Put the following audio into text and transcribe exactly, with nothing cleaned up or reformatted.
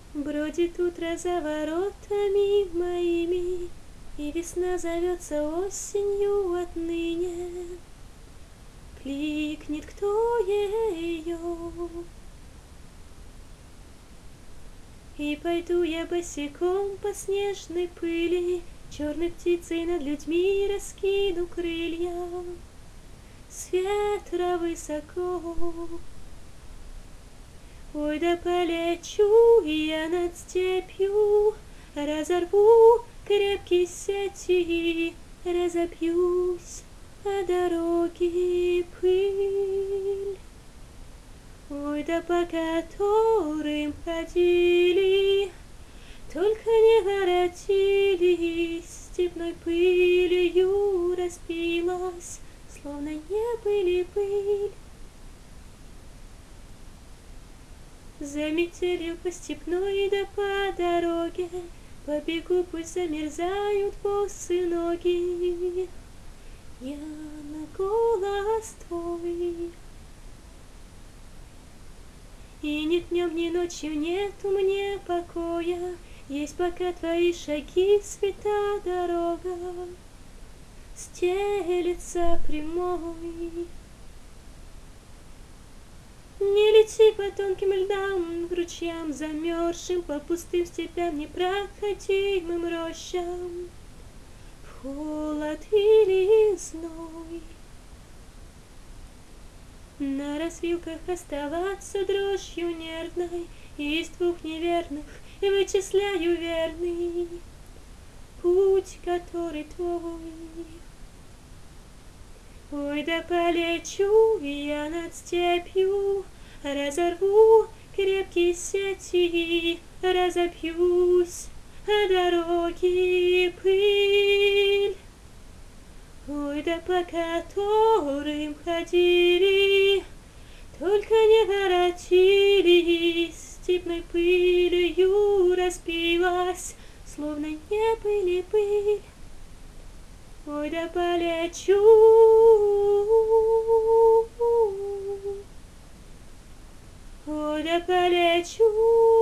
Бродит утро за воротами моими, и весна зовется осенью отныне. Кликнет кто ее, и пойду я босиком по снежной пыли, черной птицей над людьми раскину крылья. С ветра высоко, ой, да полечу я над степью, разорву крепкие сети, разобьюсь о дороги пыль. Ой, да по которым ходили, только не воротились, степной пылью распилась, словно не были пыль. За метелью по степной да по дороге побегу, пусть замерзают босые ноги. Я на голос твой. И ни днем, ни ночью нету мне покоя, есть пока твои шаги, свята дорога стелется прямой. Не лети по тонким льдам, к ручьям замерзшим, по пустым степям непроходимым рощам, в холод или зной. На развилках оставаться дрожью нервной, и из двух неверных вычисляю верный путь, который твой. Ой, да полечу я над степью, разорву крепкие сети, разобьюсь о дороги пыль. Ой, да по которым ходили, только не воротились, степной пылью распилась, словно не были пыль. Ой, да полечу, ой, да полечу.